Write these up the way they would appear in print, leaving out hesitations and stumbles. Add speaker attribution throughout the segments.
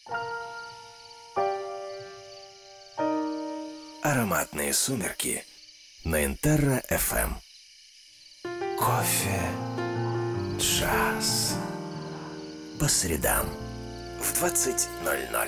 Speaker 1: Ароматные сумерки на Интерра-ФМ. Кофе, джаз. По средам в 20:00.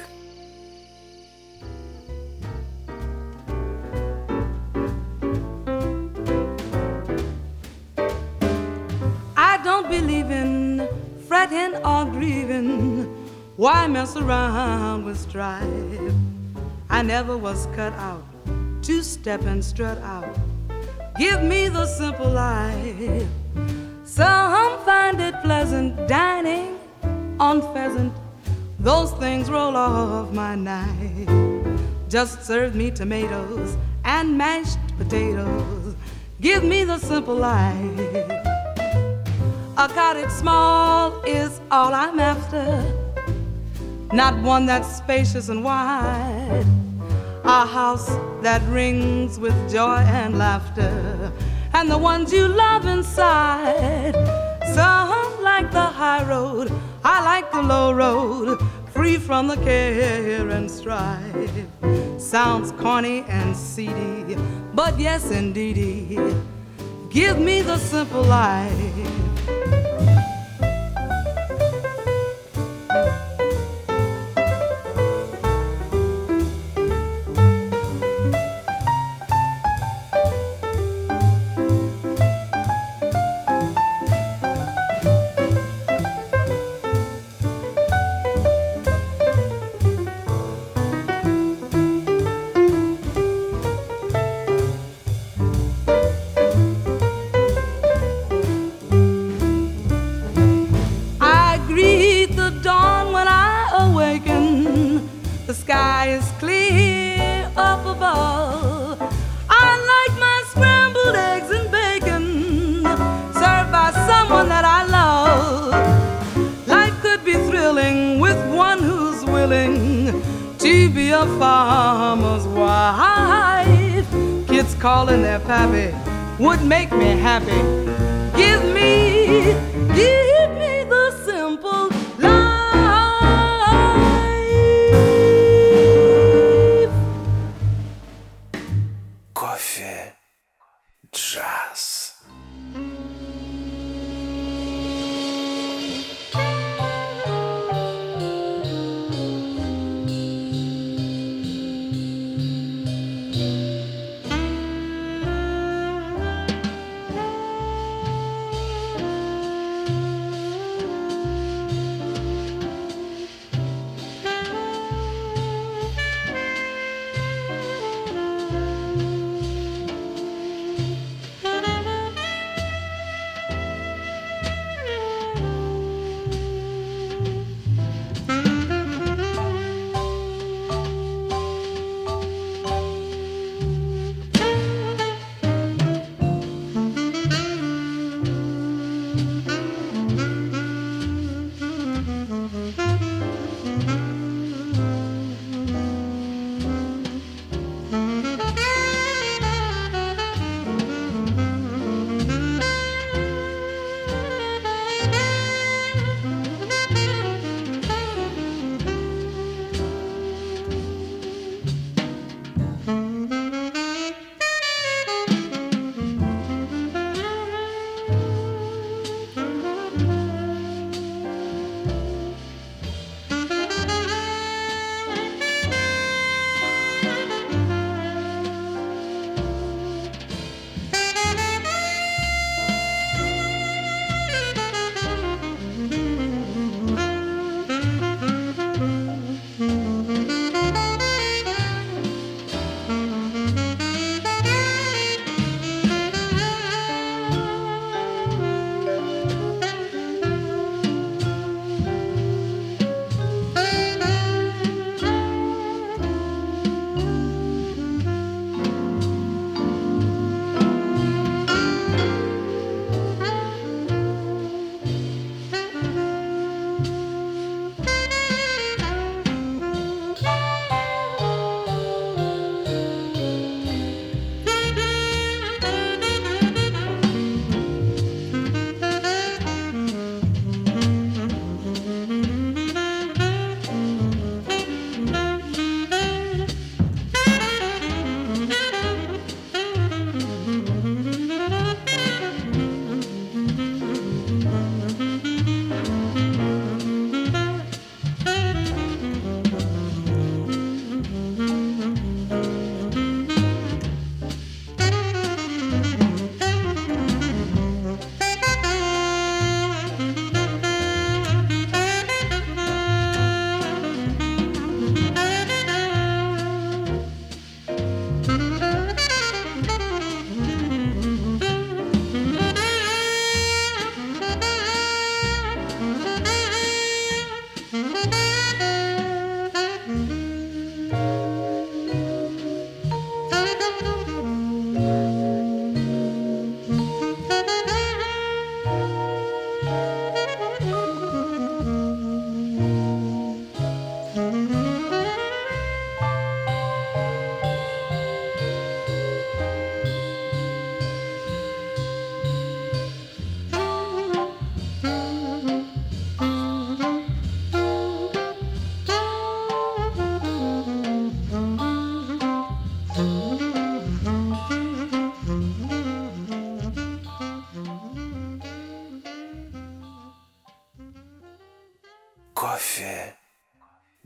Speaker 2: I don't believe in fretting or grieving. Why mess around with strife? I never was cut out to step and strut out. Give me the simple life. Some find it pleasant dining on pheasant. Those things roll off my knife. Just serve me tomatoes and mashed potatoes. Give me the simple life. A cottage small is all I'm after. Not one that's spacious and wide. A house that rings with joy and laughter, and the ones you love inside. Some like the high road, I like the low road, free from the care and strife. Sounds corny and seedy, but yes indeedy, give me the simple life. The sky is clear up above. I like my scrambled eggs and bacon served by someone that I love. Life could be thrilling with one who's willing to be a farmer's wife. Kids calling their pappy would make me happy. Give me the simple life.
Speaker 1: Кофе, джаз.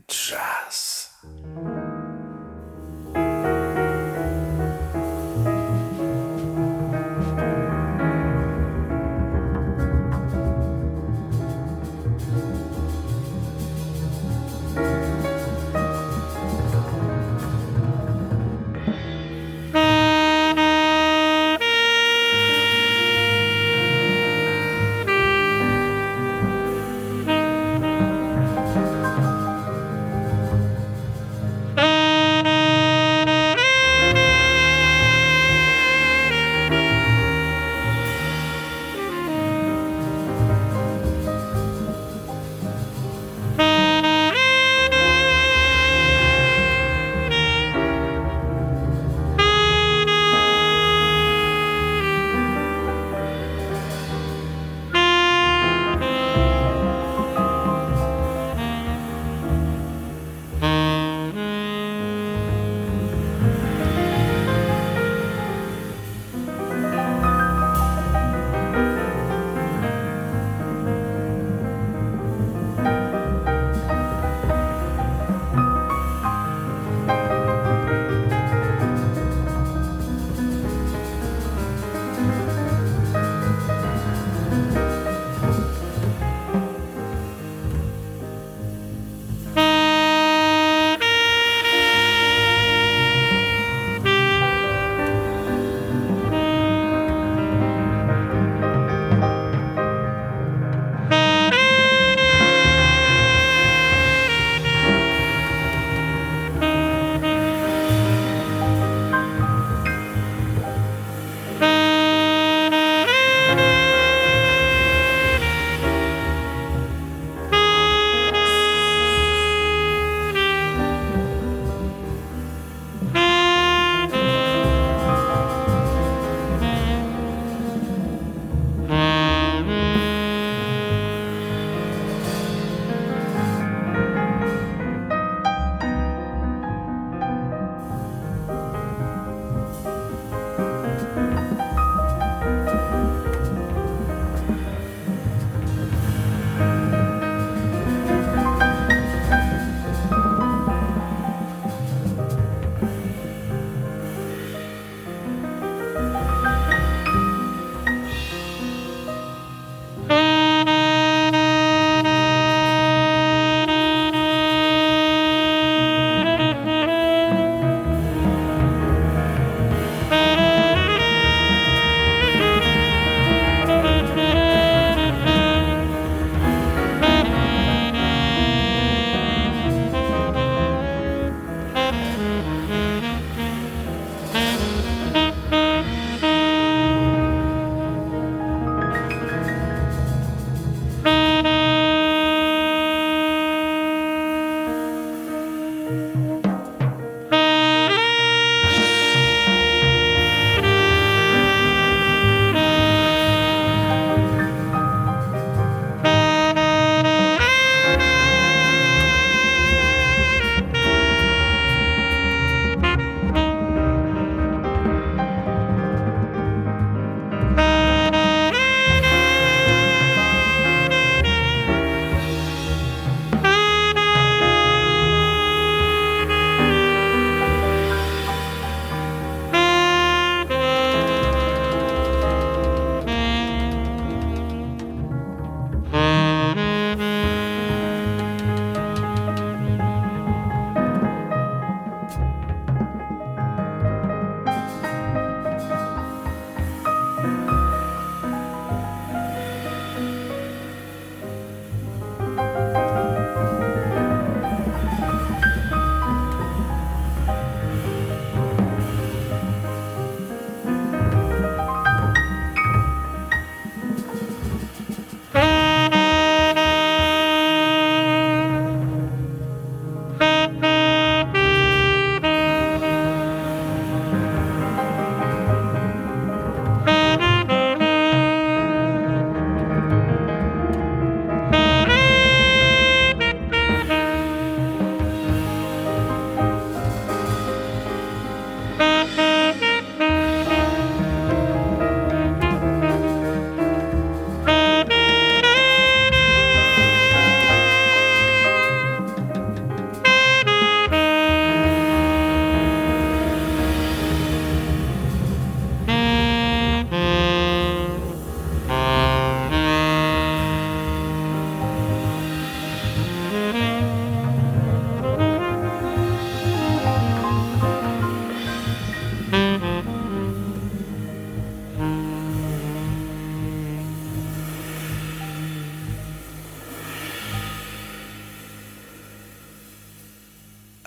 Speaker 1: джаз.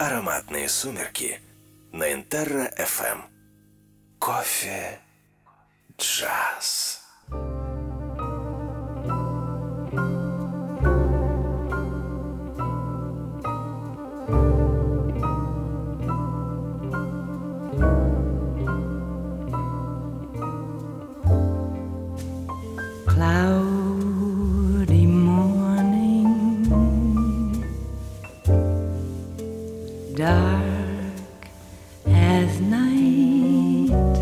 Speaker 1: Ароматные сумерки на Интерра FM. Кофе джаз.
Speaker 2: Cloudy morning, dark as night,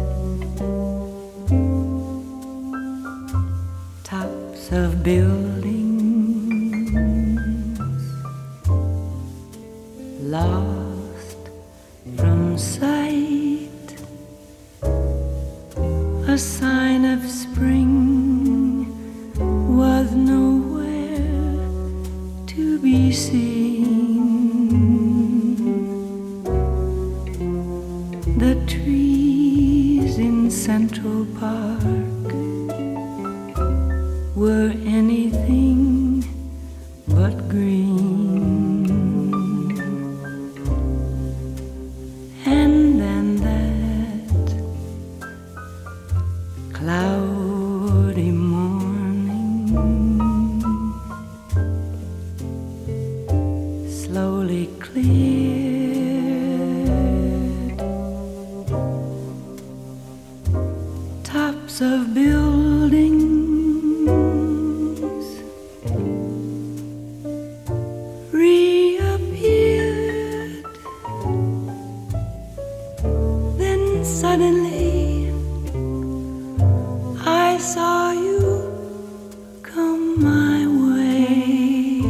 Speaker 2: tops of buildings lost from sight, a sign of spring was nowhere to be seen. The trees in Central Park were anything but green. And then that cloudy morning slowly cleared. Tops of buildings reappeared. Then suddenly I saw you come my way,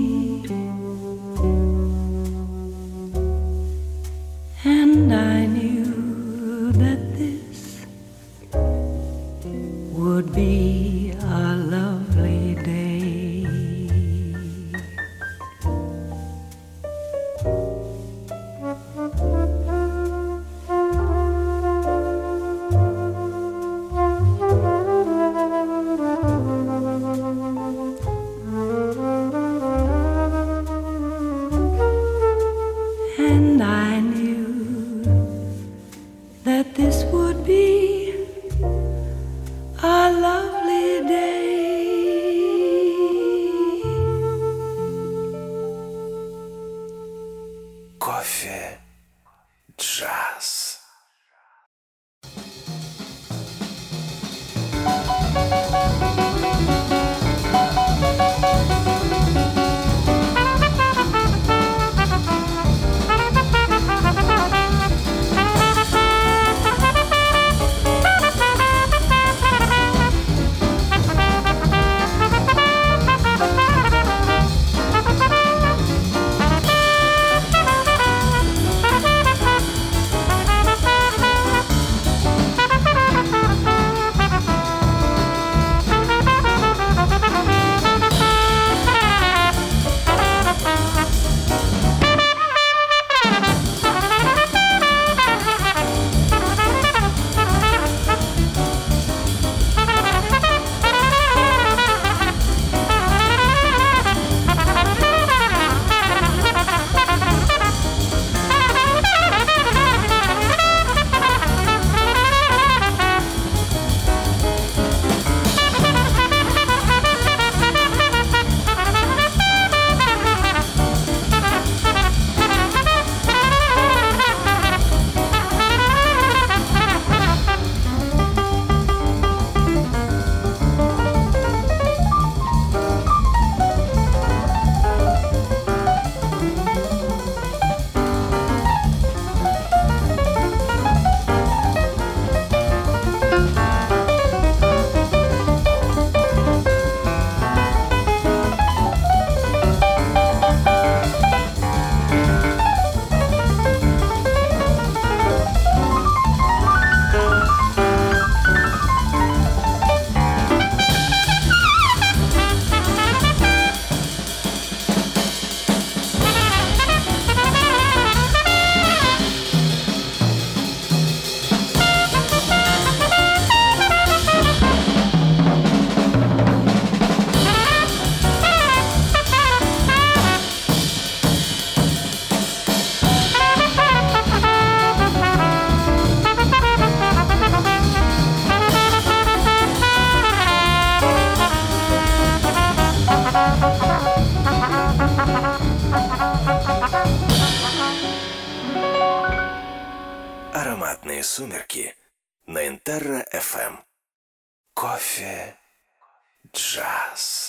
Speaker 2: and I knew that this would be a lovely day. And I knew that this would be a lovely day.
Speaker 1: Кофе джаз. Ароматные сумерки на Интерра FM. Кофе джаз.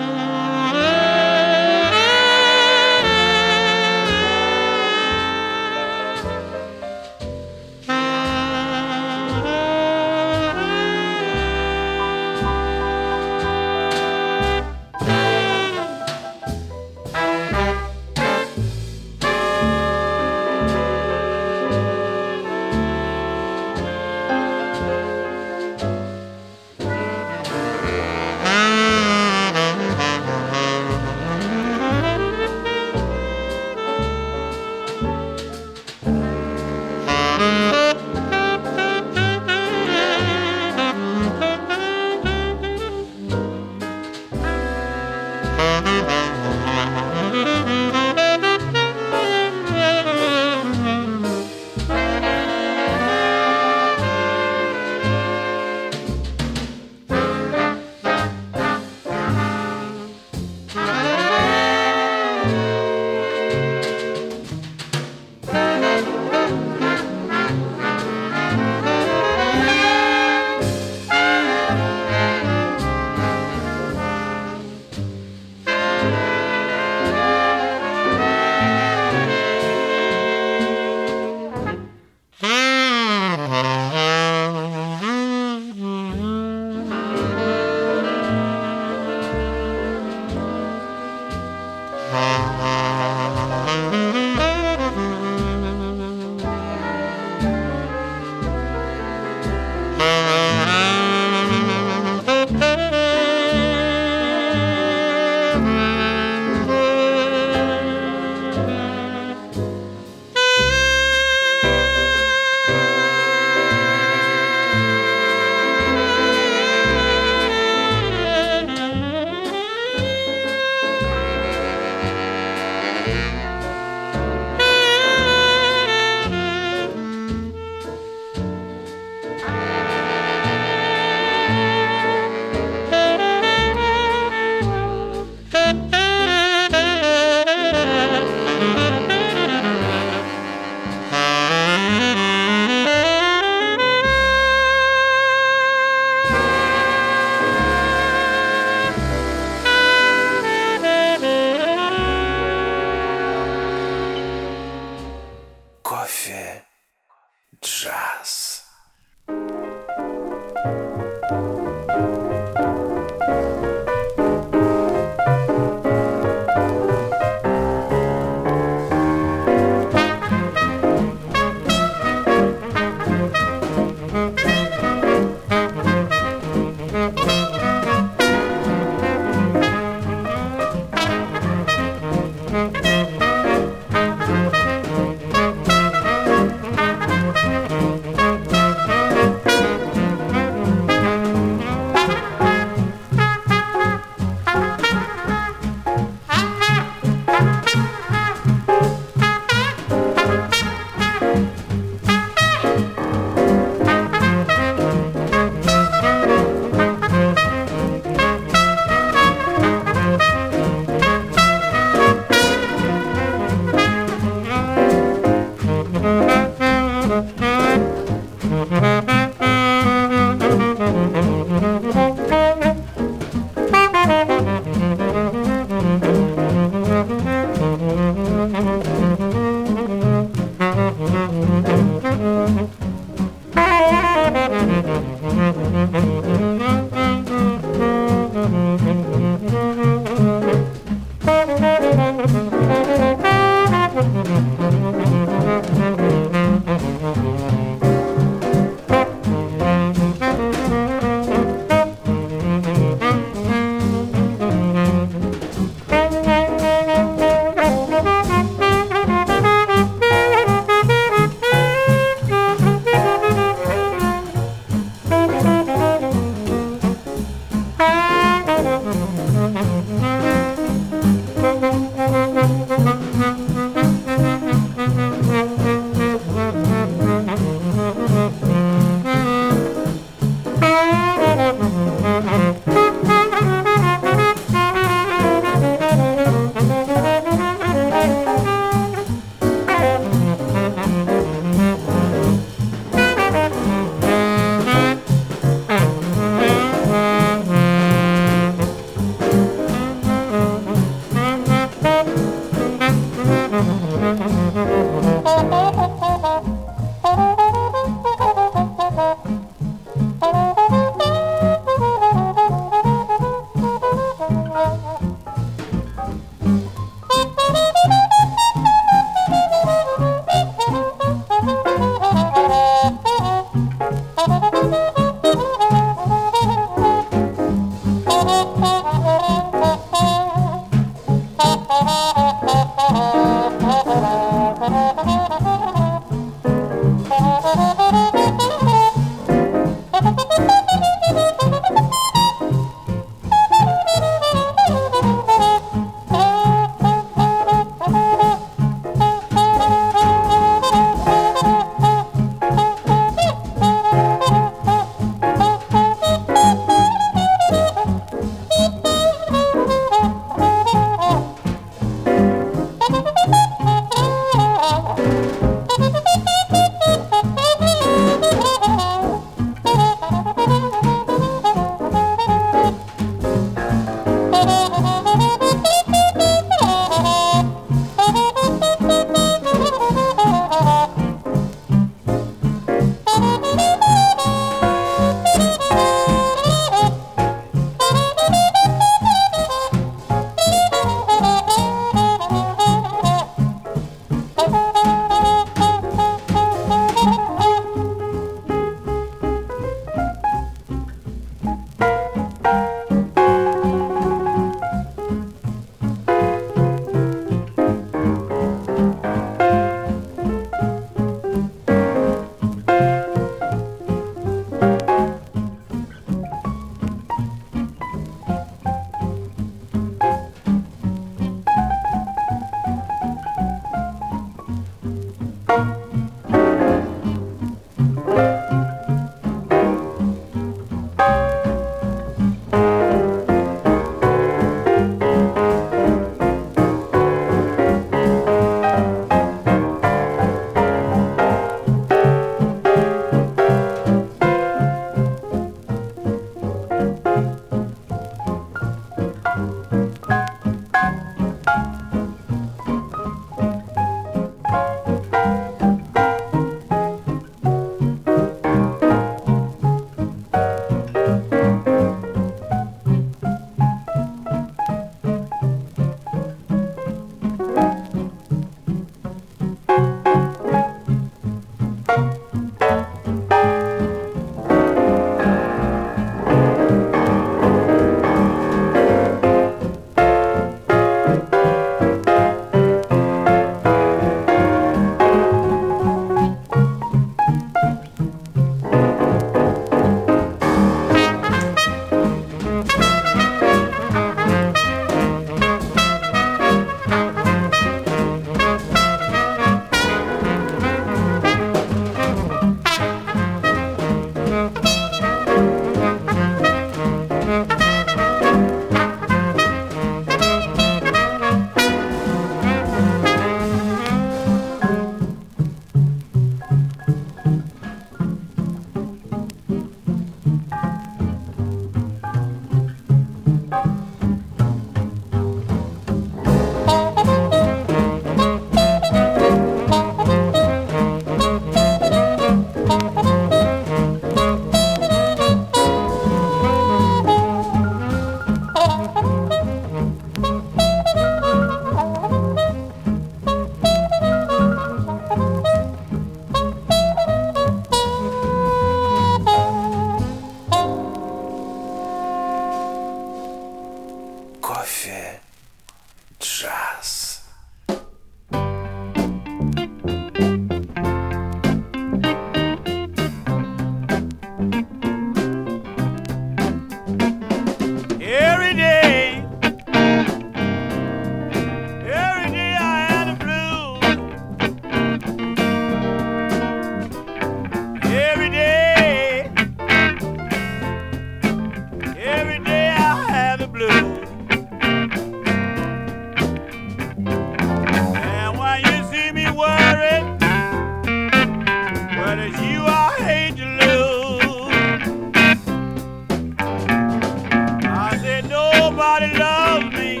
Speaker 3: Nobody loves me.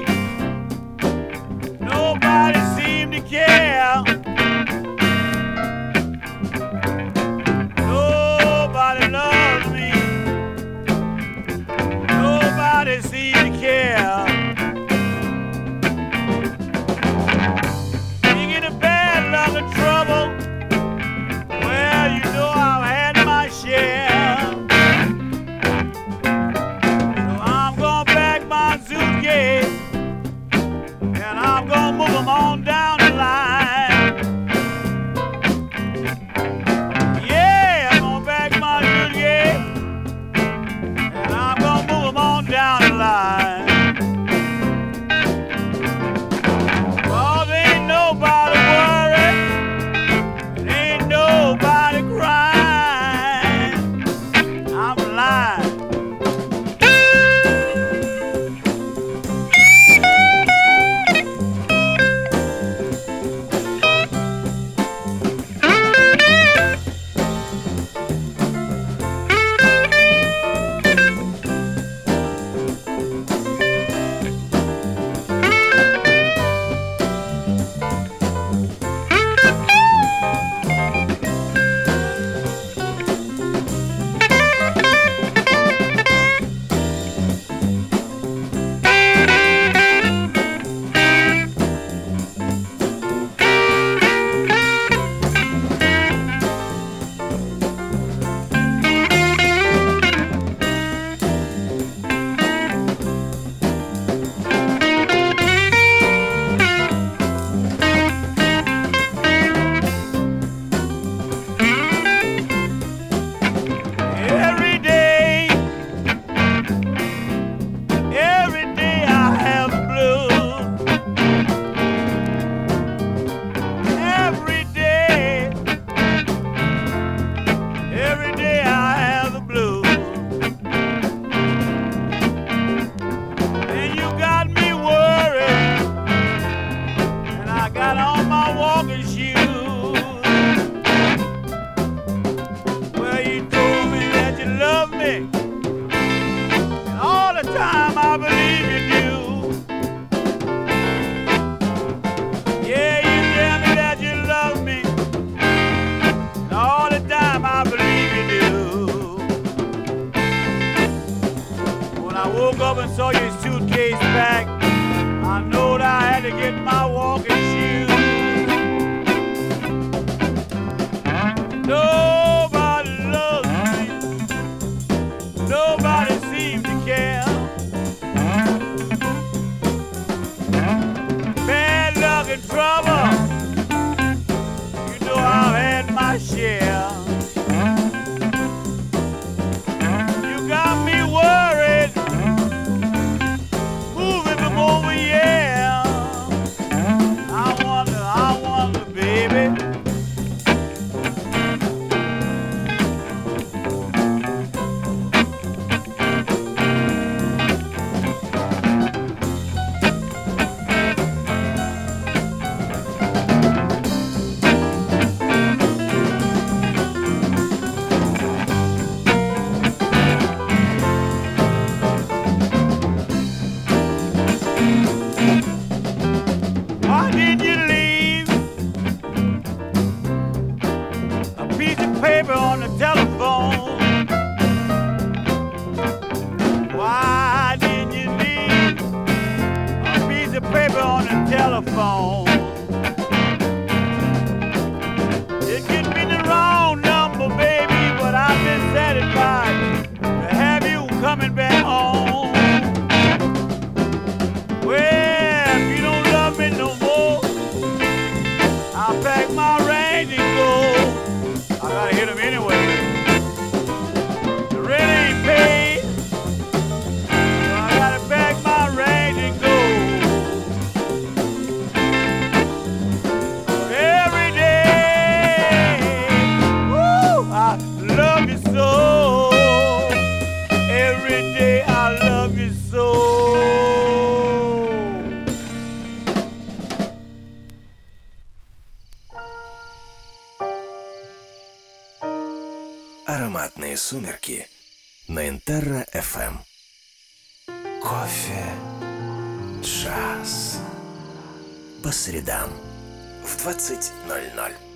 Speaker 3: Nobody seems to care. Nobody loves me. Nobody seems to care. You get a bad luck and trouble. Well, you know I've had my share. So I'm gonna pack my suitcase and I'm gonna move them on down the line. Yeah, I'm gonna pack my suitcase and I'm gonna move them on down the line. Cause ain't nobody worried, and ain't nobody crying. I'm lying. Every day I have the blues. Every day I have the blues. And you got me worried, and I got on my walking shoes. Well, you told me that you love me, and all the time I believe you do. Yeah, you tell me that you love me, and all the time I believe you do. When I woke up and saw your suitcase back, I knowed I had to get my walking shoes. Nobody loves me. Nobody seems to care. Bad luck and trouble. You know I've had my share. You got me worried, moving from over, yeah. I wonder, baby. Why did you leave a piece of paper on the telephone? Why did you leave a piece of paper on the telephone? It could be the wrong number, baby, but I've been satisfied to have you coming back home. Well, if you don't love me no more, I'll pack my range and go. I gotta hit him anyway. The rent ain't paid, so I gotta pack my range and go. Every day, woo, I love you so. Every day I love you so.
Speaker 1: Ароматные сумерки на Энтерра FM. Кофе джаз. По средам в 20:00.